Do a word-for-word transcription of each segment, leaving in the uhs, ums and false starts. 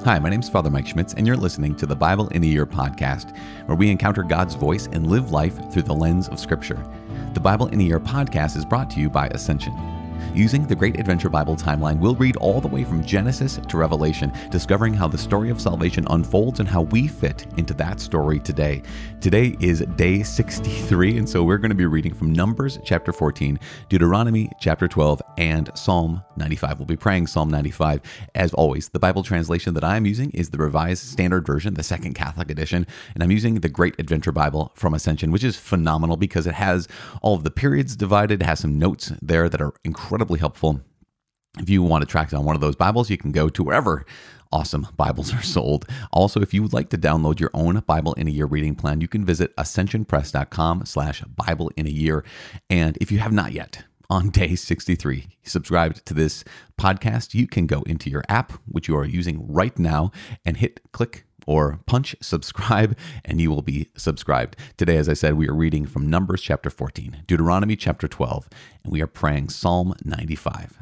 Hi, my name's Father Mike Schmitz, and you're listening to the Bible in a Year podcast, where we encounter God's voice and live life through the lens of Scripture. The Bible in a Year podcast is brought to you by Ascension. Using the Great Adventure Bible timeline, we'll read all the way from Genesis to Revelation, discovering how the story of salvation unfolds and how we fit into that story today. Today is day sixty-three, and so we're going to be reading from Numbers chapter fourteen, Deuteronomy chapter twelve, and Psalm ninety-five. We'll be praying Psalm ninety-five. As always, the Bible translation that I'm using is the Revised Standard Version, the Second Catholic Edition, and I'm using the Great Adventure Bible from Ascension, which is phenomenal because it has all of the periods divided, it has some notes there that are incredibly helpful. If you want to track down one of those Bibles, you can go to wherever awesome Bibles are sold. Also, if you would like to download your own Bible in a Year reading plan, you can visit ascensionpress.com slash Bible in a Year. And if you have not yet, on day sixty-three, subscribed to this podcast, you can go into your app, which you are using right now, and hit click or punch subscribe, and you will be subscribed. Today, as I said, we are reading from Numbers chapter fourteen, Deuteronomy chapter twelve, and we are praying Psalm ninety-five.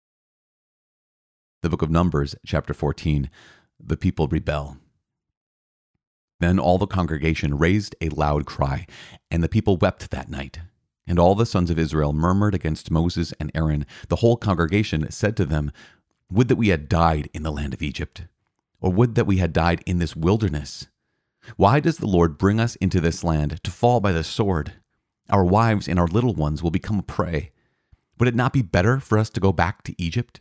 The book of Numbers chapter fourteen, the people rebel. Then all the congregation raised a loud cry, and the people wept that night. And all the sons of Israel murmured against Moses and Aaron. The whole congregation said to them, "Would that we had died in the land of Egypt, or would that we had died in this wilderness. Why does the Lord bring us into this land to fall by the sword? Our wives and our little ones will become a prey. Would it not be better for us to go back to Egypt?"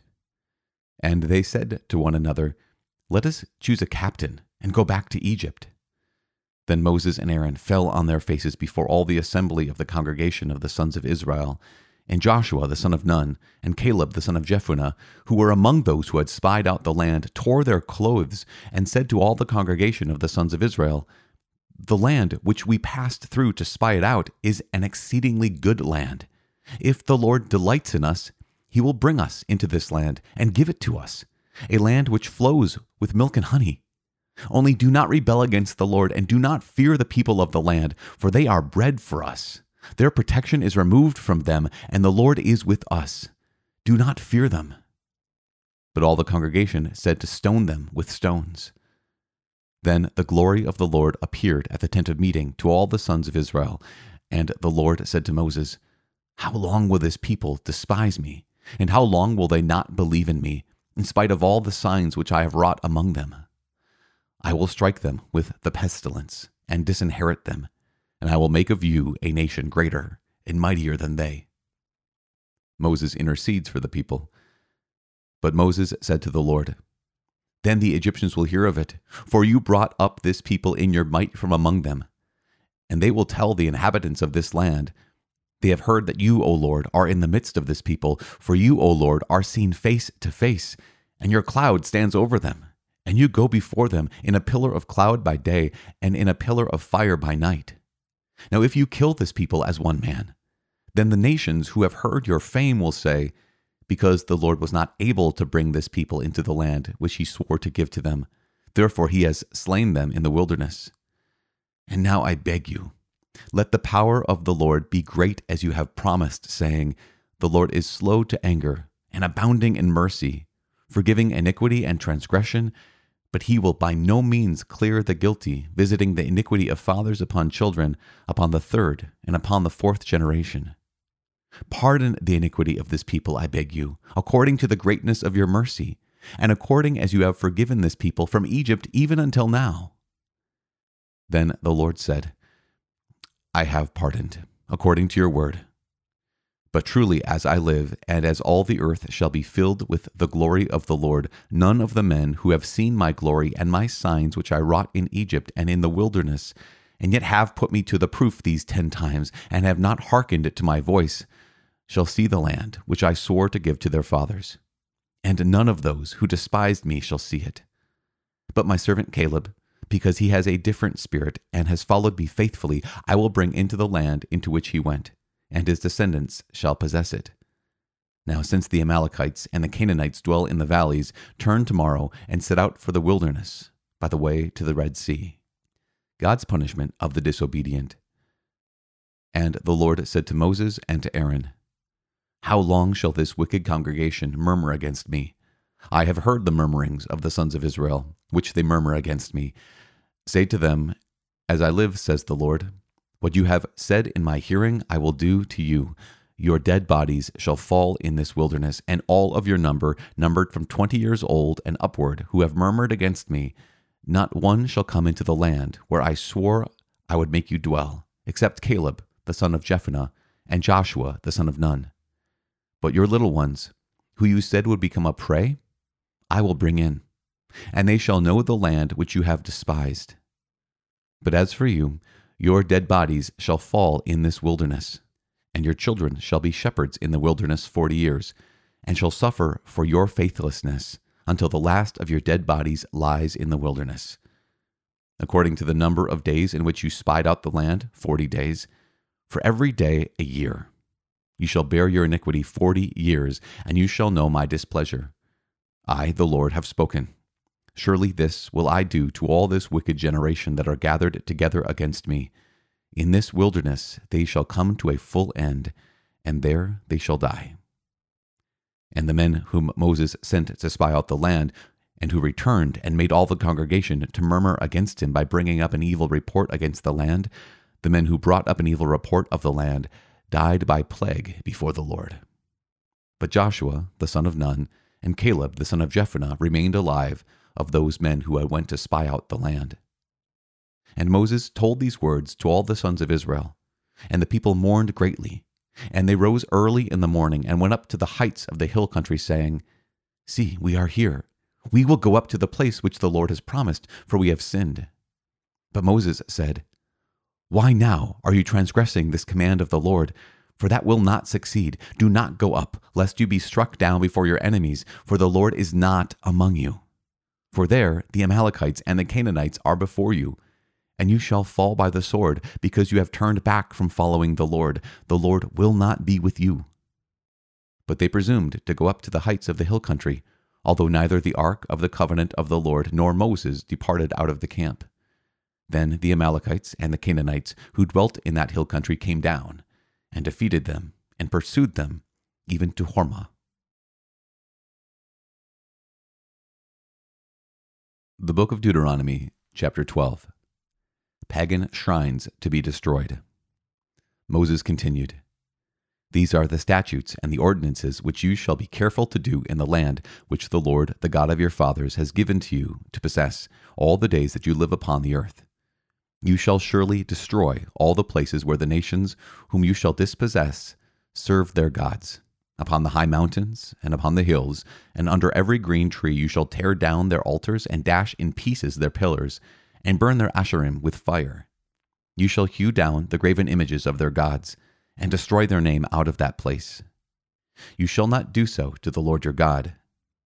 And they said to one another, "Let us choose a captain and go back to Egypt." Then Moses and Aaron fell on their faces before all the assembly of the congregation of the sons of Israel. And Joshua the son of Nun, and Caleb the son of Jephunneh, who were among those who had spied out the land, tore their clothes, and said to all the congregation of the sons of Israel, "The land which we passed through to spy it out is an exceedingly good land. If the Lord delights in us, he will bring us into this land and give it to us, a land which flows with milk and honey. Only do not rebel against the Lord, and do not fear the people of the land, for they are bread for us. Their protection is removed from them, and the Lord is with us. Do not fear them." But all the congregation said to stone them with stones. Then the glory of the Lord appeared at the tent of meeting to all the sons of Israel. And the Lord said to Moses, "How long will this people despise me? And how long will they not believe in me, in spite of all the signs which I have wrought among them? I will strike them with the pestilence and disinherit them, and I will make of you a nation greater and mightier than they." Moses intercedes for the people. But Moses said to the Lord, "Then the Egyptians will hear of it, for you brought up this people in your might from among them. And they will tell the inhabitants of this land, 'They have heard that you, O Lord, are in the midst of this people, for you, O Lord, are seen face to face, and your cloud stands over them. And you go before them in a pillar of cloud by day and in a pillar of fire by night.' Now if you kill this people as one man, then the nations who have heard your fame will say, 'Because the Lord was not able to bring this people into the land which he swore to give to them, therefore he has slain them in the wilderness.' And now I beg you, let the power of the Lord be great as you have promised, saying, 'The Lord is slow to anger and abounding in mercy, forgiving iniquity and transgression, but he will by no means clear the guilty, visiting the iniquity of fathers upon children, upon the third and upon the fourth generation. Pardon the iniquity of this people, I beg you, according to the greatness of your mercy, and according as you have forgiven this people from Egypt even until now.' Then the Lord said, 'I have pardoned, according to your word. But truly as I live, and as all the earth shall be filled with the glory of the Lord, none of the men who have seen my glory and my signs which I wrought in Egypt and in the wilderness, and yet have put me to the proof these ten times, and have not hearkened to my voice, shall see the land which I swore to give to their fathers. And none of those who despised me shall see it. But my servant Caleb, because he has a different spirit and has followed me faithfully, I will bring into the land into which he went, and his descendants shall possess it. Now since the Amalekites and the Canaanites dwell in the valleys, turn tomorrow and set out for the wilderness by the way to the Red Sea.'" God's punishment of the disobedient. And the Lord said to Moses and to Aaron, "How long shall this wicked congregation murmur against me? I have heard the murmurings of the sons of Israel, which they murmur against me. Say to them, As I live, says the Lord, what you have said in my hearing I will do to you. Your dead bodies shall fall in this wilderness, and all of your number, numbered from twenty years old and upward, who have murmured against me, not one shall come into the land where I swore I would make you dwell, except Caleb, the son of Jephunneh, and Joshua, the son of Nun. But your little ones, who you said would become a prey, I will bring in, and they shall know the land which you have despised. But as for you, your dead bodies shall fall in this wilderness, and your children shall be shepherds in the wilderness forty years, and shall suffer for your faithlessness until the last of your dead bodies lies in the wilderness. According to the number of days in which you spied out the land, forty days, for every day a year. You shall bear your iniquity forty years, and you shall know my displeasure. I, the Lord, have spoken. Surely this will I do to all this wicked generation that are gathered together against me. In this wilderness they shall come to a full end, and there they shall die. And the men whom Moses sent to spy out the land, and who returned and made all the congregation to murmur against him by bringing up an evil report against the land, the men who brought up an evil report of the land, died by plague before the Lord. But Joshua, the son of Nun, and Caleb, the son of Jephunneh, remained alive, of those men who had went to spy out the land. And Moses told these words to all the sons of Israel, and the people mourned greatly. And they rose early in the morning and went up to the heights of the hill country, saying, See, we are here. We will go up to the place which the Lord has promised, for we have sinned. But Moses said, Why now are you transgressing this command of the Lord? For that will not succeed. Do not go up, lest you be struck down before your enemies, for the Lord is not among you. For there the Amalekites and the Canaanites are before you, and you shall fall by the sword, because you have turned back from following the Lord. The Lord will not be with you. But they presumed to go up to the heights of the hill country, although neither the ark of the covenant of the Lord nor Moses departed out of the camp. Then the Amalekites and the Canaanites who dwelt in that hill country came down, and defeated them, and pursued them, even to Hormah. The Book of Deuteronomy, chapter twelve. Pagan shrines to be destroyed. Moses continued, These are the statutes and the ordinances which you shall be careful to do in the land which the Lord, the God of your fathers, has given to you to possess all the days that you live upon the earth. You shall surely destroy all the places where the nations whom you shall dispossess serve their gods. Upon the high mountains and upon the hills, and under every green tree you shall tear down their altars and dash in pieces their pillars, and burn their asherim with fire. You shall hew down the graven images of their gods, and destroy their name out of that place. You shall not do so to the Lord your God.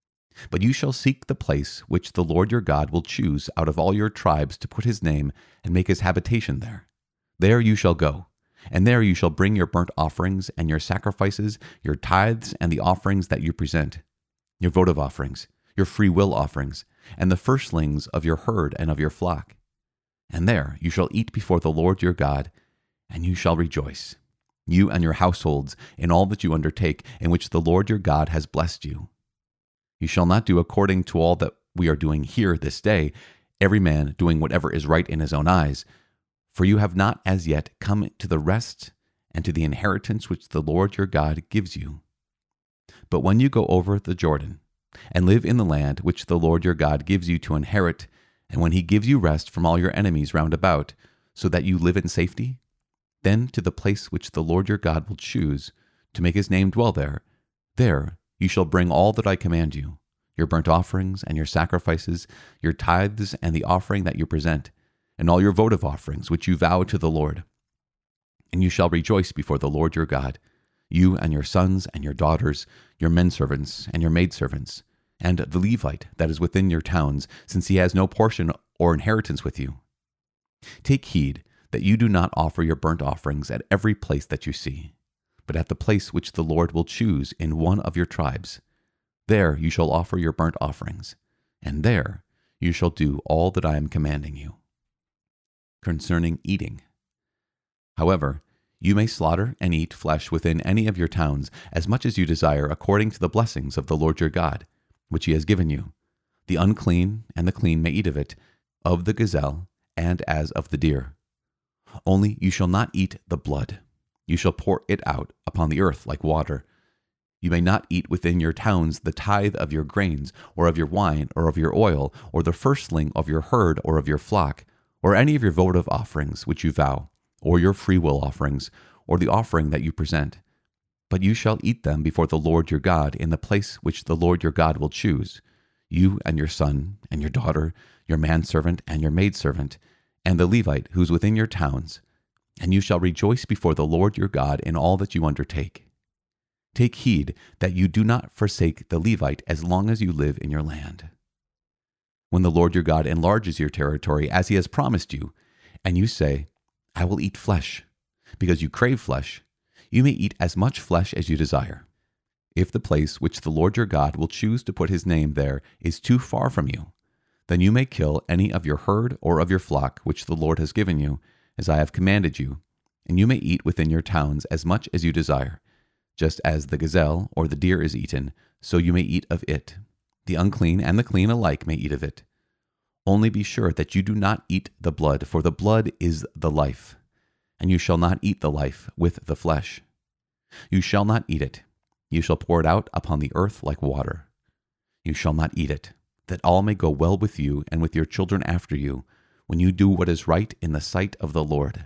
But you shall seek the place which the Lord your God will choose out of all your tribes to put his name and make his habitation there. There you shall go. And there you shall bring your burnt offerings and your sacrifices, your tithes and the offerings that you present, your votive offerings, your free will offerings, and the firstlings of your herd and of your flock. And there you shall eat before the Lord your God, and you shall rejoice, you and your households, in all that you undertake, in which the Lord your God has blessed you. You shall not do according to all that we are doing here this day, every man doing whatever is right in his own eyes, for you have not as yet come to the rest and to the inheritance which the Lord your God gives you. But when you go over the Jordan and live in the land which the Lord your God gives you to inherit, and when he gives you rest from all your enemies round about, so that you live in safety, then to the place which the Lord your God will choose to make his name dwell there, there you shall bring all that I command you, your burnt offerings and your sacrifices, your tithes and the offering that you present, and all your votive offerings which you vow to the Lord. And you shall rejoice before the Lord your God, you and your sons and your daughters, your menservants and your maidservants, and the Levite that is within your towns, since he has no portion or inheritance with you. Take heed that you do not offer your burnt offerings at every place that you see, but at the place which the Lord will choose in one of your tribes. There you shall offer your burnt offerings, and there you shall do all that I am commanding you. Concerning eating. However, you may slaughter and eat flesh within any of your towns, as much as you desire, according to the blessings of the Lord your God, which he has given you. The unclean and the clean may eat of it, of the gazelle and as of the deer. Only you shall not eat the blood. You shall pour it out upon the earth like water. You may not eat within your towns the tithe of your grains, or of your wine, or of your oil, or the firstling of your herd or of your flock, or any of your votive offerings which you vow, or your freewill offerings, or the offering that you present. But you shall eat them before the Lord your God in the place which the Lord your God will choose, you and your son and your daughter, your manservant and your maidservant, and the Levite who is within your towns, and you shall rejoice before the Lord your God in all that you undertake. Take heed that you do not forsake the Levite as long as you live in your land. When the Lord your God enlarges your territory as he has promised you, and you say, I will eat flesh, because you crave flesh, you may eat as much flesh as you desire. If the place which the Lord your God will choose to put his name there is too far from you, then you may kill any of your herd or of your flock which the Lord has given you, as I have commanded you, and you may eat within your towns as much as you desire. Just as the gazelle or the deer is eaten, so you may eat of it. The unclean and the clean alike may eat of it. Only be sure that you do not eat the blood, for the blood is the life, and you shall not eat the life with the flesh. You shall not eat it. You shall pour it out upon the earth like water. You shall not eat it, that all may go well with you and with your children after you, when you do what is right in the sight of the Lord.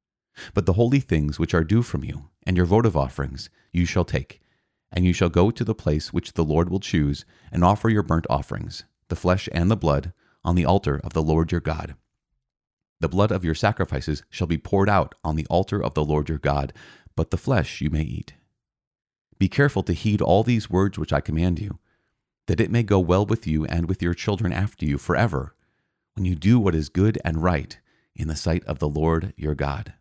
But the holy things which are due from you, and your votive offerings, you shall take, and you shall go to the place which the Lord will choose, and offer your burnt offerings, the flesh and the blood, on the altar of the Lord your God. The blood of your sacrifices shall be poured out on the altar of the Lord your God, but the flesh you may eat. Be careful to heed all these words which I command you, that it may go well with you and with your children after you forever, when you do what is good and right in the sight of the Lord your God.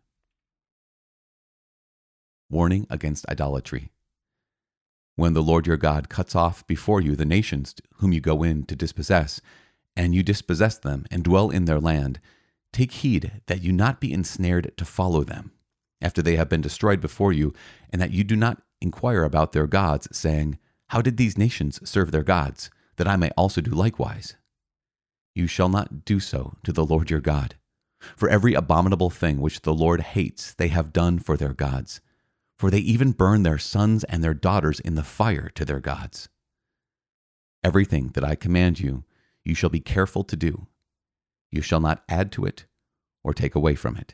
Warning against idolatry. When the Lord your God cuts off before you the nations whom you go in to dispossess, and you dispossess them and dwell in their land, take heed that you not be ensnared to follow them, after they have been destroyed before you, and that you do not inquire about their gods, saying, How did these nations serve their gods, that I may also do likewise? You shall not do so to the Lord your God. For every abominable thing which the Lord hates they have done for their gods, for they even burn their sons and their daughters in the fire to their gods. Everything that I command you, you shall be careful to do. You shall not add to it or take away from it.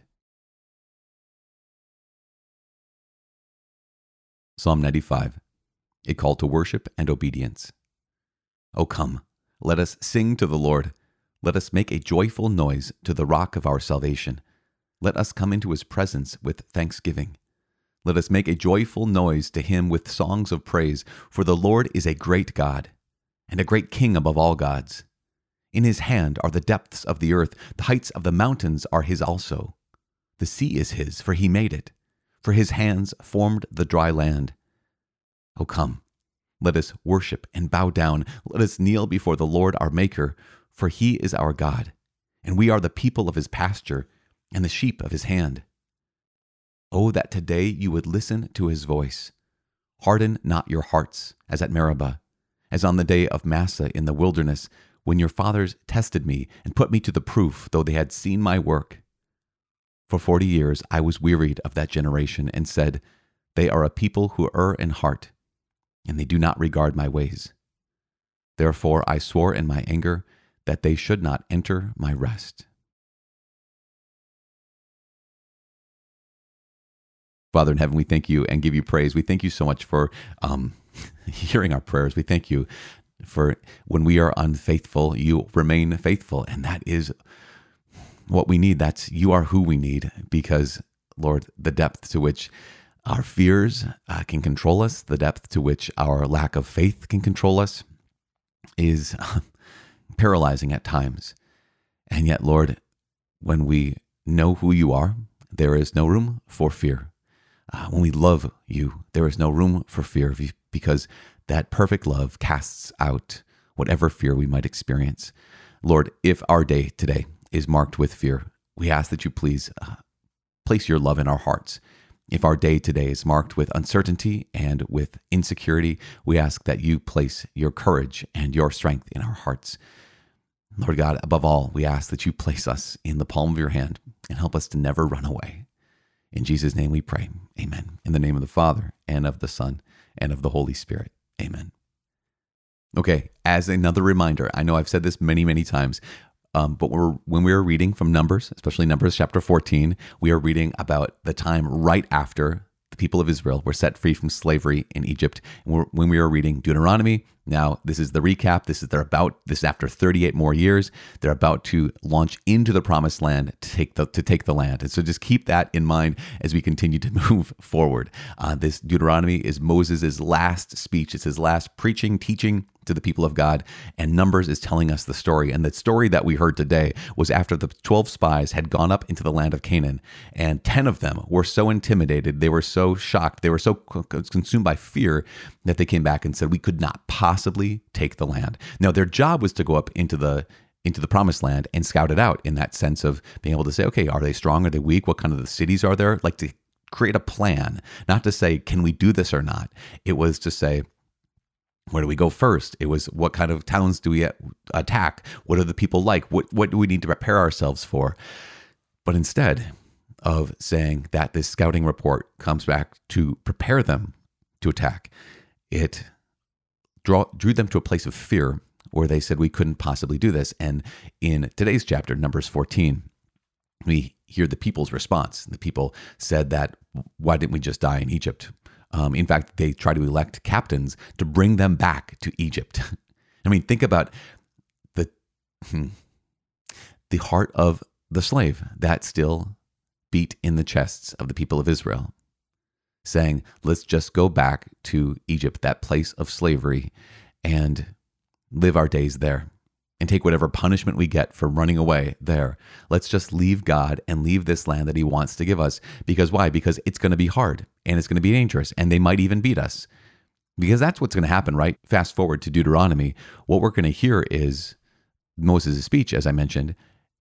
Psalm ninety-five, a call to worship and obedience. O come, let us sing to the Lord. Let us make a joyful noise to the rock of our salvation. Let us come into his presence with thanksgiving. Let us make a joyful noise to him with songs of praise, for the Lord is a great God, and a great King above all gods. In his hand are the depths of the earth, the heights of the mountains are his also. The sea is his, for he made it, for his hands formed the dry land. O come, let us worship and bow down, let us kneel before the Lord our Maker, for he is our God, and we are the people of his pasture, and the sheep of his hand. Oh, that today you would listen to his voice. Harden not your hearts, as at Meribah, as on the day of Massah in the wilderness, when your fathers tested me and put me to the proof, though they had seen my work. For forty years I was wearied of that generation, and said, They are a people who err in heart, and they do not regard my ways. Therefore I swore in my anger that they should not enter my rest. Father in heaven, we thank you and give you praise. We thank you so much for um, hearing our prayers. We thank you for when we are unfaithful, you remain faithful. And that is what we need. That's you are who we need, because, Lord, the depth to which our fears uh, can control us, the depth to which our lack of faith can control us is paralyzing at times. And yet, Lord, when we know who you are, there is no room for fear. Uh, when we love you, there is no room for fear, because that perfect love casts out whatever fear we might experience. Lord, if our day today is marked with fear, we ask that you please uh, place your love in our hearts, If our day today is marked with uncertainty and with insecurity, we ask that you place your courage and your strength in our hearts. Lord God, above all, we ask that you place us in the palm of your hand and help us to never run away. In Jesus' name we pray. Amen. In the name of the Father, and of the Son, and of the Holy Spirit. Amen. Okay, as another reminder, I know I've said this many, many times, um, but we're, when we are reading from Numbers, especially Numbers chapter fourteen, we are reading about the time right after the people of Israel were set free from slavery in Egypt. And we're, when we are reading Deuteronomy, now this is the recap. This is they're about this is after thirty-eight more years. They're about to launch into the promised land to take the to take the land. And so just keep that in mind as we continue to move forward. Uh, this Deuteronomy is Moses' last speech. It's his last preaching, teaching to the people of God, and Numbers is telling us the story. And the story that we heard today was after the twelve spies had gone up into the land of Canaan, and ten of them were so intimidated, they were so shocked, they were so consumed by fear that they came back and said, we could not possibly take the land. Now, their job was to go up into the into the promised land and scout it out, in that sense of being able to say, okay, are they strong? Are they weak? What kind of the cities are there? Like to create a plan, not to say, can we do this or not? It was to say, where do we go first? It was, what kind of towns do we attack? What are the people like? What what do we need to prepare ourselves for? But instead of saying that this scouting report comes back to prepare them to attack, it draw, drew them to a place of fear where they said we couldn't possibly do this. And in today's chapter, Numbers fourteen, we hear the people's response. The people said that, why didn't we just die in Egypt? Um, in fact, they try to elect captains to bring them back to Egypt. I mean, think about the the heart of the slave that still beat in the chests of the people of Israel, saying, let's just go back to Egypt, that place of slavery, and live our days there and take whatever punishment we get for running away there. Let's just leave God and leave this land that he wants to give us. Because why? Because it's going to be hard and it's going to be dangerous, and they might even beat us. Because that's what's going to happen, right? Fast forward to Deuteronomy. What we're going to hear is Moses' speech, as I mentioned,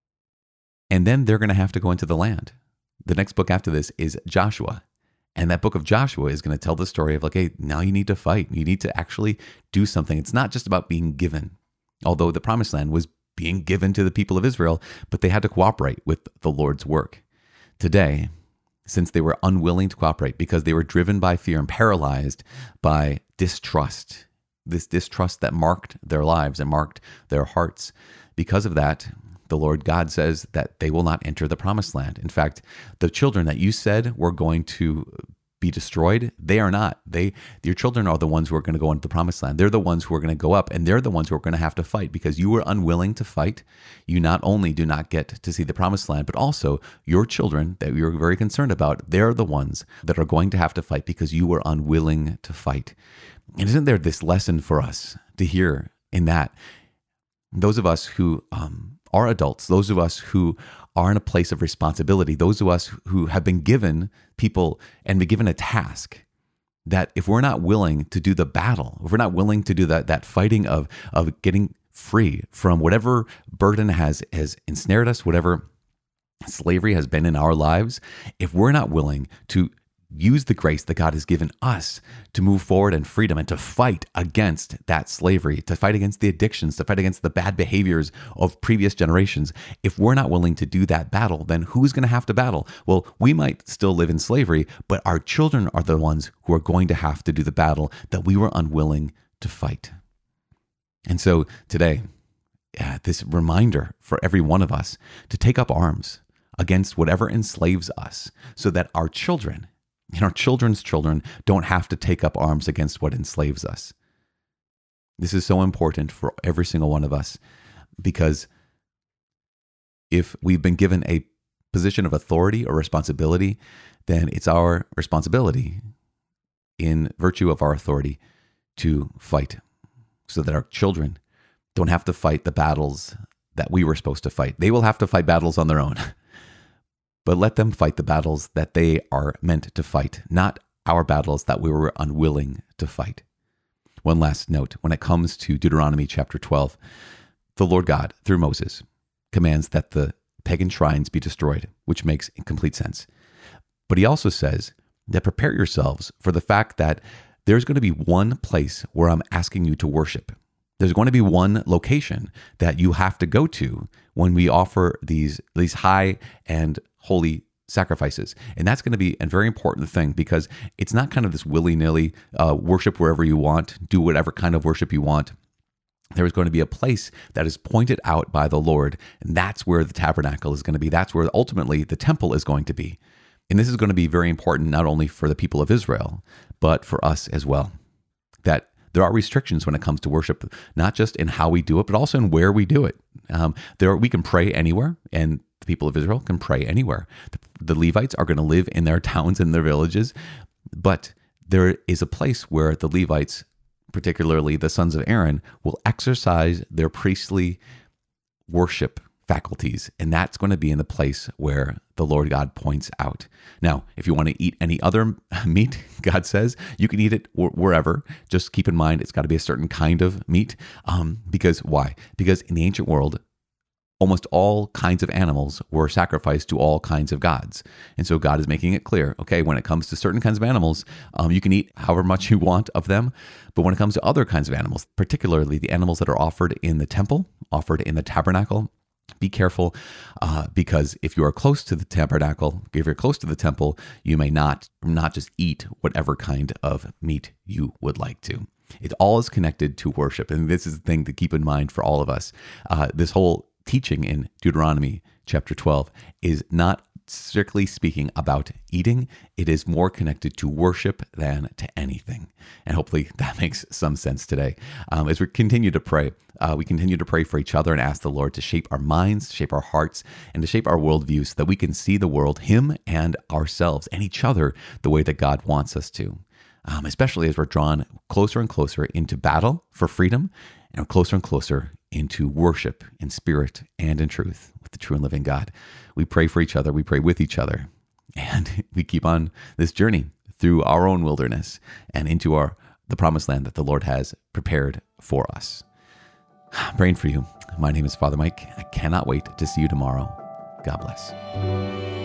and then they're going to have to go into the land. The next book after this is Joshua. And that book of Joshua is going to tell the story of like, hey, now you need to fight. You need to actually do something. It's not just about being given. Although the promised land was being given to the people of Israel, but they had to cooperate with the Lord's work. Today, since they were unwilling to cooperate because they were driven by fear and paralyzed by distrust, this distrust that marked their lives and marked their hearts, because of that, the Lord God says that they will not enter the promised land. In fact, the children that you said were going to be destroyed, they are not. They, your children are the ones who are going to go into the promised land. They're the ones who are going to go up, and they're the ones who are going to have to fight because you were unwilling to fight. You not only do not get to see the promised land, but also your children that you're very concerned about, they're the ones that are going to have to fight because you were unwilling to fight. And isn't there this lesson for us to hear in that? Those of us who um, are adults, those of us who are in a place of responsibility, those of us who have been given people and been given a task, that if we're not willing to do the battle, if we're not willing to do that that fighting of of getting free from whatever burden has has ensnared us, whatever slavery has been in our lives, if we're not willing to use the grace that God has given us to move forward in freedom and to fight against that slavery, to fight against the addictions, to fight against the bad behaviors of previous generations. If we're not willing to do that battle, then who's going to have to battle? Well, we might still live in slavery, but our children are the ones who are going to have to do the battle that we were unwilling to fight. And so today, yeah, this reminder for every one of us to take up arms against whatever enslaves us so that our children and our children's children don't have to take up arms against what enslaves us. This is so important for every single one of us, because if we've been given a position of authority or responsibility, then it's our responsibility, in virtue of our authority, to fight so that our children don't have to fight the battles that we were supposed to fight. They will have to fight battles on their own. But let them fight the battles that they are meant to fight, not our battles that we were unwilling to fight. One last note, when it comes to Deuteronomy chapter twelve, the Lord God, through Moses, commands that the pagan shrines be destroyed, which makes complete sense. But he also says that prepare yourselves for the fact that there's going to be one place where I'm asking you to worship. There's going to be one location that you have to go to when we offer these, these high and holy sacrifices. And that's going to be a very important thing, because it's not kind of this willy-nilly uh, worship wherever you want, do whatever kind of worship you want. There is going to be a place that is pointed out by the Lord, and that's where the tabernacle is going to be. That's where ultimately the temple is going to be. And this is going to be very important not only for the people of Israel, but for us as well. That there are restrictions when it comes to worship, not just in how we do it, but also in where we do it. Um, there, we can pray anywhere, and the people of Israel can pray anywhere. The, the Levites are going to live in their towns and their villages, but there is a place where the Levites, particularly the sons of Aaron, will exercise their priestly worship faculties, and that's going to be in the place where the Lord God points out. Now, if you want to eat any other meat, God says you can eat it wherever. Just keep in mind it's got to be a certain kind of meat. Um, because why? Because in the ancient world, almost all kinds of animals were sacrificed to all kinds of gods. And so God is making it clear, okay, when it comes to certain kinds of animals, um, you can eat however much you want of them. But when it comes to other kinds of animals, particularly the animals that are offered in the temple, offered in the tabernacle, be careful, uh, because if you are close to the tabernacle, if you're close to the temple, you may not, not just eat whatever kind of meat you would like to. It all is connected to worship. And this is the thing to keep in mind for all of us. Uh, this whole teaching in Deuteronomy chapter twelve is not strictly speaking about eating. It is more connected to worship than to anything. And hopefully that makes some sense today. Um, as we continue to pray, uh, we continue to pray for each other and ask the Lord to shape our minds, shape our hearts, and to shape our worldview so that we can see the world, Him and ourselves and each other, the way that God wants us to. Um, especially as we're drawn closer and closer into battle for freedom, and closer and closer into worship in spirit and in truth with the true and living God. We pray for each other. We pray with each other. And we keep on this journey through our own wilderness and into our the promised land that the Lord has prepared for us. I'm praying for you. My name is Father Mike. I cannot wait to see you tomorrow. God bless.